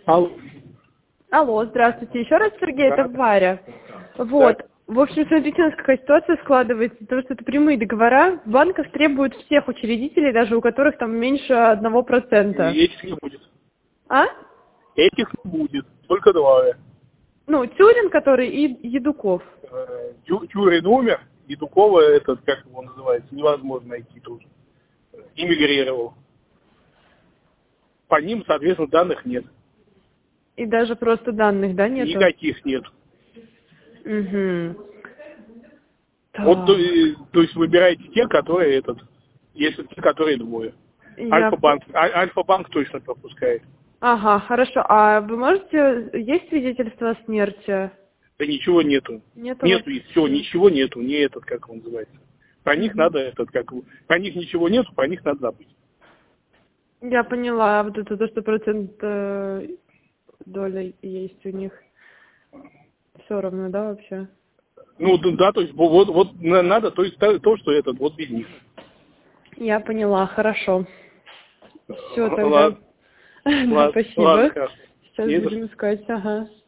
Алло. Алло, здравствуйте. Еще раз, Сергей, Да. это Варя. Вот. Так. В общем, смотрите, у нас какая ситуация складывается, потому что это прямые договора. В банках требуют всех учредителей, даже у которых там меньше 1%. И этих не будет. А? Этих не будет. Только два. Ну, Тюрин, который, и Едуков. Тюрин умер, и Дукова, этот, как его называется, невозможно найти тоже. Эмигрировал. По ним, соответственно, данных нет. И даже просто данных, да, нету? Никаких нет. Угу. Вот, то есть выбирайте те, которые если те, которые двое. Альфа-банк точно пропускает. Ага, хорошо. А вы можете... Есть свидетельство о смерти? Да ничего нету. Нету Нету, и все, вообще? ничего нету. Не этот, как он называется. Про них надо про них ничего нету, про них надо забыть. Я поняла. Вот это то, что процент доля есть у них. Все равно, да, вообще? Ну, да, то есть, вот надо, то есть, то, что вот без них. Я поняла, хорошо. Все тогда. Ладно, ладно, Спасибо. хорошо. Сейчас Не за будем искать, ага.